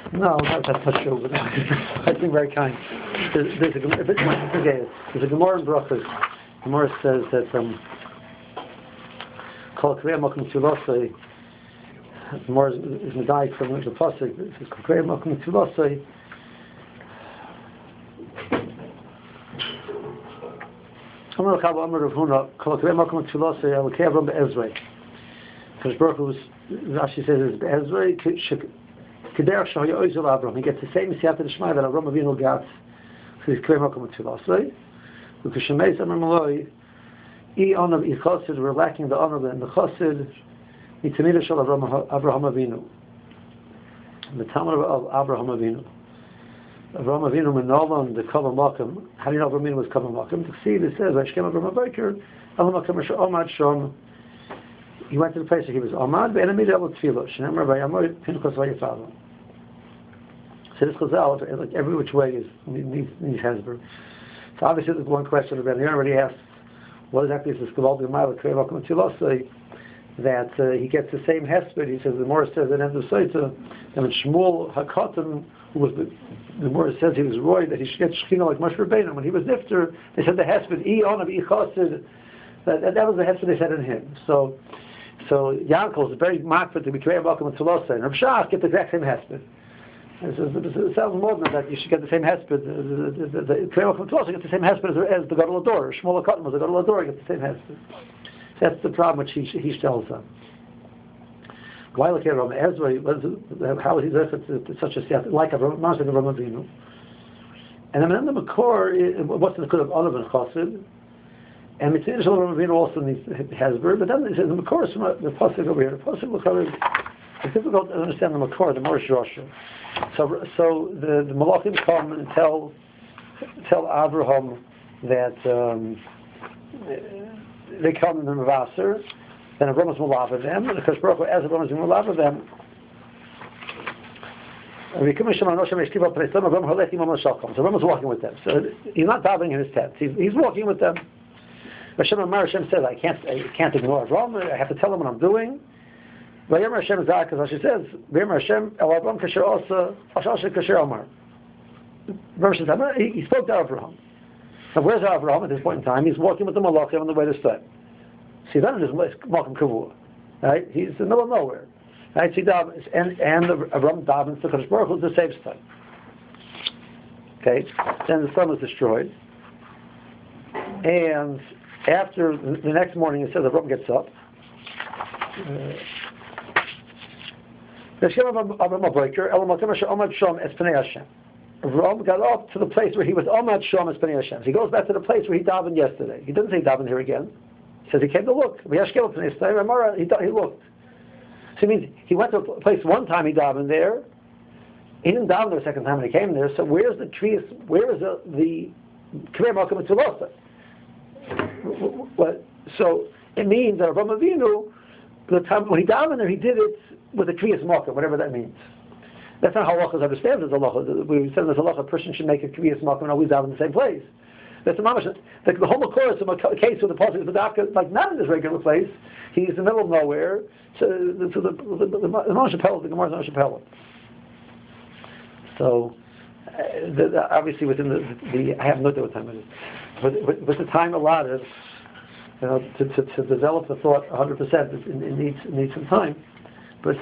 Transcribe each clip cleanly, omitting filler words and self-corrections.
No, that's not true. But I think very kind. There's a Gemara in Brachos. Gemara says that Kol Kriya Mokum Tulosei. Gemara is medayik from the pasuk. It says Kol Kriya Mokum Tulosei. Amar Chava Amar Rav Huna Kol Kriya Mokum Tulosei Elokei Avram Be'ezrei. Because Baruch Hu, Rashi says, is Be'ezrei Kederach Shahoya Oizel Avram. He gets the same Siyata D'Shmai that Avram Avinu got. So he's Kriya Mokum Tulosei. Because Shemei Amar Maloi. Honor, Chosid, we're lacking the honor and the Chosid. Mitzamida Shal Avraham Avinu. The Talmud of Avraham Avinu. Avraham Avinu Menolan the Kavah Makom. How do you know Avraham Avinu was Kavah Makom? To see, it says, Vayishkem Avraham Avinu. Avraham Makom Asher Omad Shom. He went to the place where he was Omad. Ve'enamid El Tfilah. Shneimar Vayamor Pinchos Vayifavah. So this Chazal, like every which way needs Hezbollah. So obviously there's one question about it. He already asked. What exactly is this Gavaldi Ma'ala Kriya Mokum Tulosei that he gets the same hesped? He says the Morah says at the end of Soita, and when Shmuel Hakotam, who was the Morah says he was roy that he should get Shechina like Moshe Rabbeinu. When he was nifter, they said the hesped Onav Chosid. That was the hesped they said in him. So Yankel is very makfit to be Kriya Mokum Tulosei, and Rav Shach get the exact same hesped. It sounds more than that. You should get the same hesped. The Kriya Mokum Tulosei gets the same hesped as the Gadol Ador. Shmuel Hakotam was the Gadol Ador, gets the same hesped. That's the problem which he tells them. Why look at Ram Ezra? How is he referred to such a siyat like Avraham Avinu? And then the Makor, what's the good of Olav and Chosid? And Mitzvah Avraham Avinu also needs Hezbollah. But then it says the Makor is the pasuk over here. The pasuk Makor. It's difficult to understand the Makor, the Morish Rosh. So the Malachim come and tell Avraham that they come in the Mavaser, then Avraham is Mulav them, and because Baruch Hu, as Avraham is Mulav them, so Avraham is walking with them. So he's not davening in his tent. He's walking with them. Hashem says, I can't ignore Avraham. I have to tell him what I'm doing. Vaymer Hashem Zak, as she says, Vaymer Hashem El Avraham Kasher also Ashashe Kasher Omar. Verse says, he spoke to Avraham. Now where's Avraham at this point in time? He's walking with the Malachim on the way to Stem. See, that is Malachim Kavua. Right? He's in the middle of nowhere. Right? See, and Avraham davens to Kadosh Baruch Hu to save Stem. Okay? Then the sun was destroyed. And after the next morning, it says Avraham gets up. Avraham got up to the place where he was Omad Shom Espanei Hashem. He goes back to the place where he davened yesterday. He doesn't say davened here again. He says he came to look. He looked. So it means he went to a place one time he davened there. He didn't daven there a second time when he came there. So where's the trees? Where is the Kriya Mokum Tulosei? So it means that Avraham Avinu, the time when he davened there, he did it with a Kriyas Mokum, whatever that means. That's not how halachas understand it as halacha. We said as halacha, a person should make a Kriyas Mokum and always daven in the same place. That's the mamash. The whole Makor is a case where the pasuk is medaka, like not in this regular place. He's in the middle of nowhere. So the mamash appelled, the Gemara is mamash. So obviously within the I have no idea what time it is, but with the time allotted, to develop the thought 100%, it needs some time. But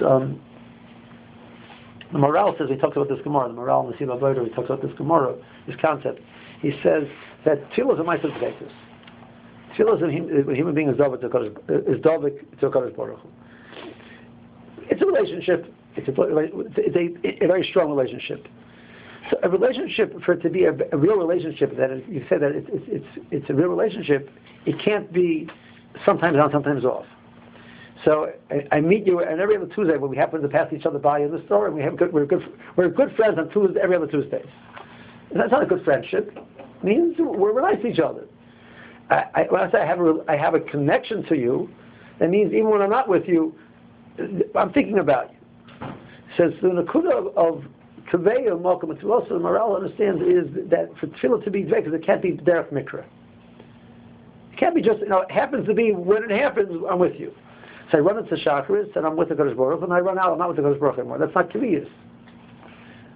the Maral says, he talks about this Gemara, the Maral and the Siva Boder, he talks about this Gemara, this concept. He says that Tfilah is a Ma'aseh Basis. Tfilah is a human being is Dovik to HaKadosh Baruch Hu. It's a relationship. It's a very strong relationship. So a relationship, for it to be a real relationship, that you say that it's a real relationship, it can't be sometimes on, sometimes off. So I meet you, and every other Tuesday when we happen to pass each other by in the store, and we're good friends on Tuesday, every other Tuesdays. That's not a good friendship. It means we're nice to each other. When I say I have a connection to you, that means even when I'm not with you, I'm thinking about you. Says the Nakuda of Kaveya Malcolm and also the Maral understands is that for Tfilah to be Dvek, because it can't be Derech Mikra. It can't be just, it happens to be when it happens, I'm with you. So I run into Shacharis and I'm with the Kadosh Baruch Hu, and I run out, I'm not with the Kadosh Baruch Hu anymore. That's not Kaviyas.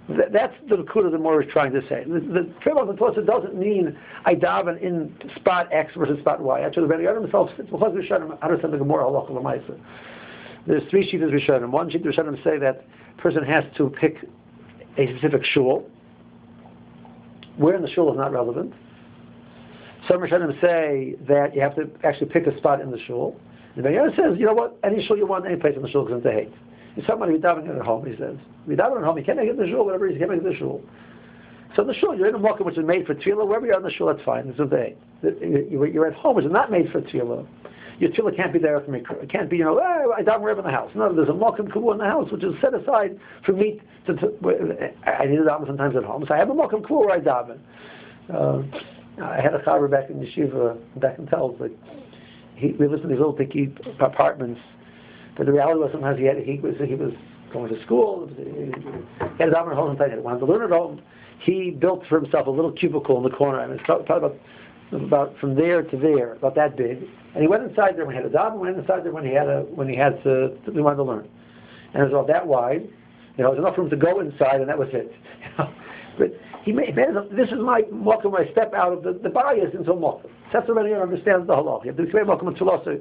That's the Nakuda the Gemara is trying to say. The Tefillah of the Torah doesn't mean I daven in spot X versus spot Y. Actually, the Ben Yodim himself, because Rishonim understand the Gemara halacha l'maisa. There's three sheet of Rishonim. One sheet of Rishonim say that a person has to pick a specific shul. Where in the shul is not relevant. Some Rishonim say that you have to actually pick a spot in the shul. The Ben Yodim says, you know what, any shul you want, any place in the shul is going to hate. If somebody who's davening at home, he says, we daven at home, you can't make it in the shul, whatever it is, you can't make it in the shul. So in the shul, you're in a makom which is made for tefillah, wherever you're in the shul, that's fine. It's okay. You're at home, which is not made for tefillah. Your tefillah can't be there with mikra. It can't be, I daven wherever in the house. No, there's a makom kavu in the house, which is set aside for me I need to daven sometimes at home, so I have a makom kavu where I daven. I had a chaver back in yeshiva, back in Tel Aviv. We lived in these little picky apartments. But the reality was sometimes he was going to school. He had a daven at home. Sometimes he wanted to learn at home. He built for himself a little cubicle in the corner. I mean, it's probably about from there to there, about that big. And he went inside there when he had a daven. Went inside there when he wanted to learn. And it was about that wide. There was enough room to go inside, and that was it. But he made this is my makom where I step out of the bias into a makom. That's what anyone understands the halach. You have to explain makom and tefillah.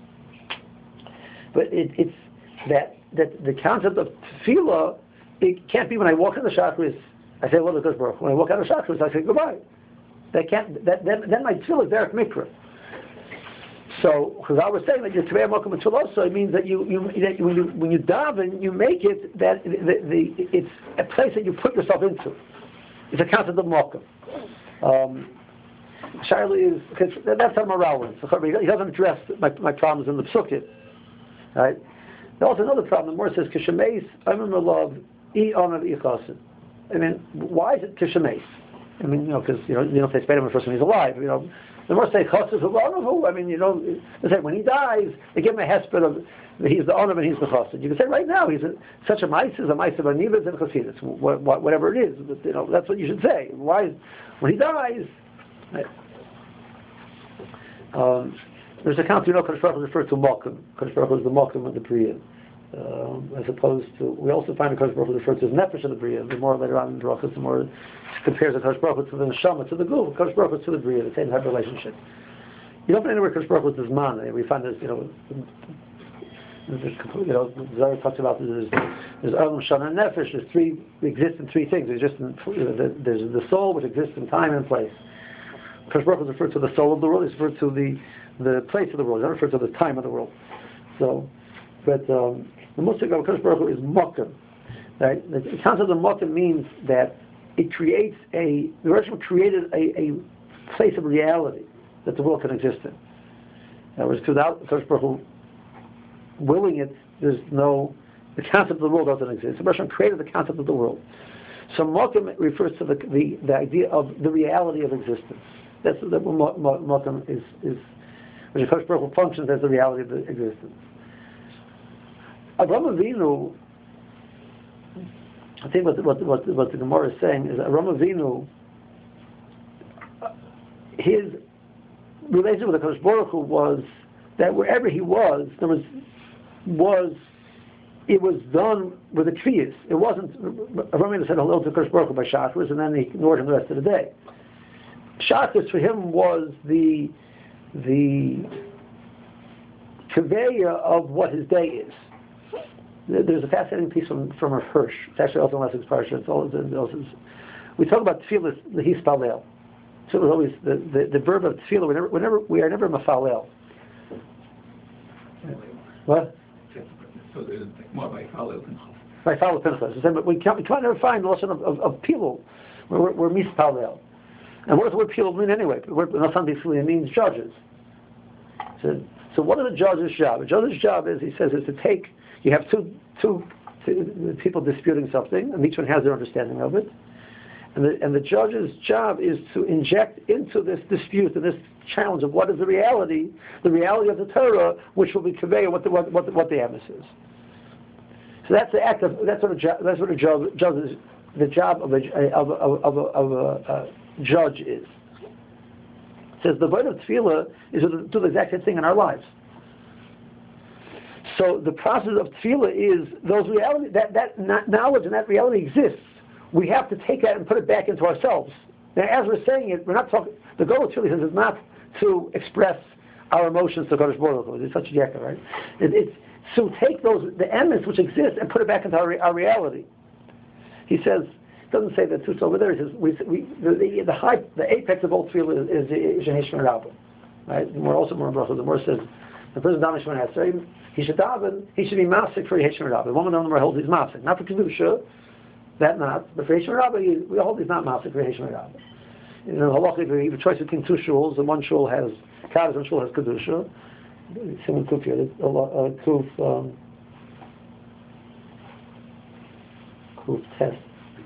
But it's that the concept of tefillah, it can't be when I walk in the chakras, I say, well, because when I walk out of the chakras, I say goodbye. Then my tefillah is derech mikra. So, because I was saying that your tefillah makom and tefillah, it means that when you daven, you make it that it's a place that you put yourself into. It's a concept of makom. Shaila is, because that's how morale is. He doesn't address my problems in the psukim. Right? There's also another problem. The Gemara says, "Kishemeis Amim Lov I Onav Ichasin." I mean, why is it Kishemeis? I mean, because you don't say Spedam first when he's alive. The Gemara says Chasis Onavu. I mean, they say when he dies, they give him a hesped of he's the Onav and he's the Chasid. You can say right now he's such a Ma'is is a Ma'is of Anivas and Chasidus, whatever it is. That's what you should say. Why when he dies? Right? There's a count, Kadosh Baruch Hu is referred to Malkum. Kadosh Baruch Hu is the Malkum of the Bria. As opposed to, we also find Kadosh Baruch Hu referred to as Nefesh of the Bria. The more later on in the Brachos, the more compares the Kadosh Baruch Hu to the Neshama, to the Guf, Kadosh Baruch Hu to the Bria, the same type of relationship. You don't find anywhere Kadosh Baruch Hu is Zman. We find this, Zohar talks about there's Olam, Shana, and Nefesh. We exist in three things. There's the soul, which exists in time and place. Kadosh Baruch Hu is referred to the soul of the world. It's referred to the place of the world. It's not referred to the time of the world. So, but the Musik of Kadosh Baruch Hu is Mokum. Right? The concept of Mokum means that it creates the Rosh created a place of reality that the world can exist in. That was without Kadosh Baruch Hu willing it, the concept of the world doesn't exist. The Rosh created the concept of the world. So Mokum refers to the idea of the reality of existence. That's what Mokum is, which Kadosh Baruch Hu functions as the reality of the existence. Avraham Avinu, I think what the Gemara is saying is Avraham Avinu, his relationship with the Kadosh Baruch Hu was that wherever he was, it was done with a kfiyas. It wasn't, Avraham Avinu said hello to Kadosh Baruch Hu by Shachris, and then he ignored him the rest of the day. Shachris for him was the conveyor of what his day is. There's a fascinating piece from Rav Hirsch. It's actually also in last week's parsha. We talk about tefillah, the hispalel. So it was always the verb of tefillah. We are never mafalel. What? So there's more by falel by falel pinchas. But we can't never find the lesson of pilul. We're mispalel. And what does the word pilul mean anyway? Some people it means judges. So what is a judge's job? A judge's job is, he says, is to take. You have two people disputing something, and each one has their understanding of it. And the judge's job is to inject into this dispute and this challenge of what is the reality of the Torah, which will be conveyed what the emes is. So that's the act of that's what a judge is. The job of a judge is. It says the point of tefillah is to do the exact same thing in our lives. So the process of tefillah is those reality that knowledge and that reality exists. we have to take that and put it back into ourselves. Now, as we're saying it, we're not talking. The goal of tefillah is not to express our emotions to Kadosh Baruch Hu. It's such a yekka, right? It's to take the emes which exist and put it back into our reality. He says, doesn't say that over there. He says the apex of all tefillah is Heshmer Rabbah, right? More also more bracha. The more says the person daven Shemona Esrei, he should daven. He should be masik for Heshmer Rabbah. The woman on the more holds he's masik, not for kedusha, that not, but for Heshmer Rabbah we hold he's not masik for Heshmer Rabbah. You know, halachically, if you have a choice between two shuls, and one shul has kaddish, one shul has kedusha. Similar kuf here, kuf test.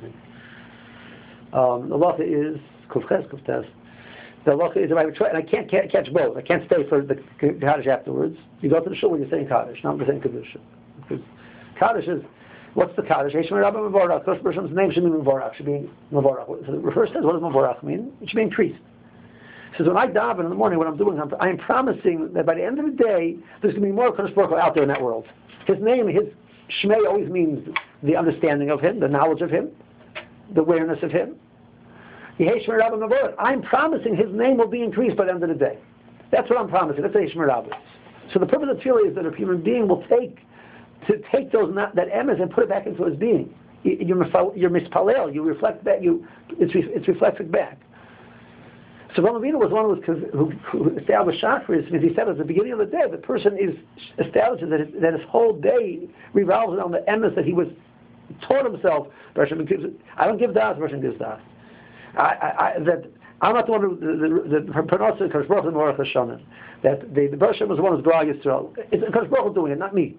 The halacha is kuf ches, kuf test. The halacha is if I have a choice, and I can't catch both. I can't stay for the kaddish afterwards. You go to the shul when you're saying kaddish, not when you're saying kedusha. Because kaddish is, what's the kaddish? Heshmer Rabbah Mevorach. First person's name should be Mevorach. Should be Mevorach. So the first says, what does Mevorach mean? It should be increased. He says, when I daven in the morning, what I'm doing, I am promising that by the end of the day, there's going to be more Kadosh Baruch Hu out there in that world. His name, his Shmei always means the understanding of him, the knowledge of him, the awareness of him. Heshmer Rabbah Mevorach. I'm promising his name will be increased by the end of the day. That's what I'm promising. That's Heshmer Rabbah. So the purpose of tefillah is that a human being will take those that emes and put it back into his being. You're mispalel. You reflect back. It's reflected back. So Avraham Avinu was one who established chakras, because he said at the beginning of the day, the person is establishes that his whole day revolves around the emes that he was taught himself. I don't give das, Hashem gives das. I'm not the one who the pronouncer Kadosh Baruch Hu Morach Hashanah. That the Hashem was the one who's Gra Yisrael. It's Kadosh Baruch Hu doing it, not me.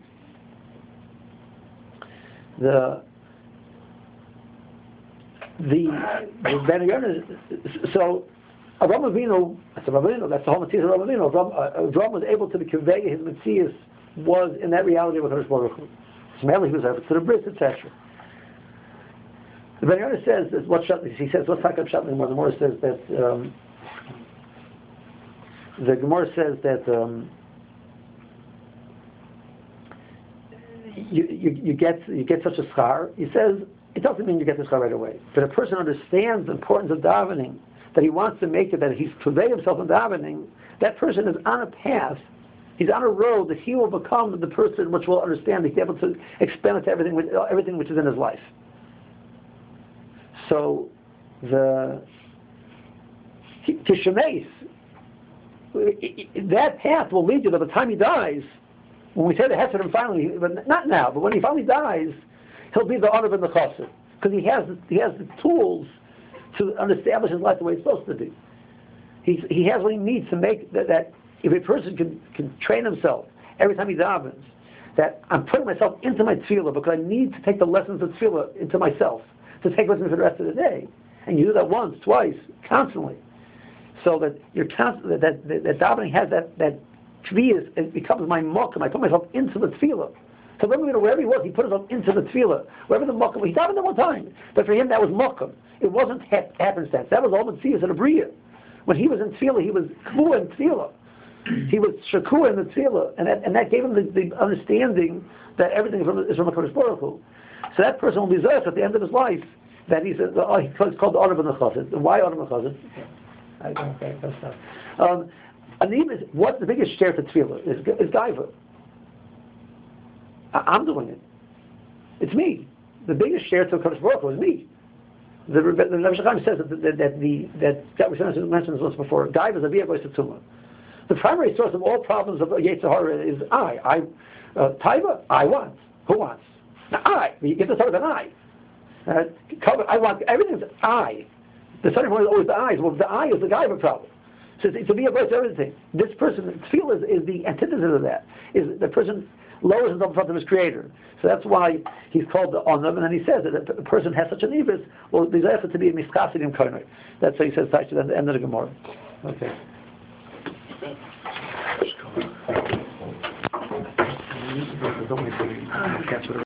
The Ben Yonah, so Avraham Avinu, that's the whole Metzias of Avraham Avinu. Avraham was able to convey his Metzias was in that reality of Kadosh Baruch Hu. He was able to the bris, etc. The Ben Yonah says, what's talk about Shat anymore? The Gemara says that you get such a schar. He says it doesn't mean you get the schar right away. But a person understands the importance of davening, that he wants to make it, that he's convey himself in davening. That person is on a path. He's on a road that he will become the person which will understand. He's able to expand it to everything which is in his life. So Kishemes, that path will lead you by the time he dies. When we say the Hesed finally, but not now, but when he finally dies, he'll be the honor and the chassid, because he has the tools to establish his life the way it's supposed to be. He has what he needs to make that if a person can train himself every time he davens, that I'm putting myself into my tefillah because I need to take the lessons of tefillah into myself to take lessons for the rest of the day, and you do that once, twice, constantly, so that you're that davening has that tviyas, it becomes my mokum. I put myself into the tefillah. So wherever he was, he put himself into the tefillah. Wherever the mokum, he davened at one time, but for him that was mokum. It wasn't happenstance. That was all Metzias and a bria. When he was in tefillah, he was k'vu in tefillah. He was shakua in the tefillah, and that gave him the understanding that everything is from a Kadosh Baruch Hu. So that person will be zeich at the end of his life that he's called the Orav and the Chassid. Why Orav and the Chassid? I don't think that's not. What's the biggest share to tefillah is gaiva. I'm doing it. It's me. The biggest share to Kadosh Baruch Hu is me. The Rebbe Chaim says that we mentioned this once before. Gaiva is a via voice of tumah. The primary source of all problems of Yetzer Hara is I. Taiva, I want. Who wants? Now I. You have to start with an I. I want. Everything's I. The starting point is always the I. Well, the I is the Gaiva problem. So it's a via voice of everything. This person, tefillah is the antithesis of that. Is the person lowers himself in front of his creator. So that's why he's called the Onav, and then he says that a person has such an ibis, well, there's effort to be a miskasim koinoi. That's how he says at the end of the Gemara. Okay. Don't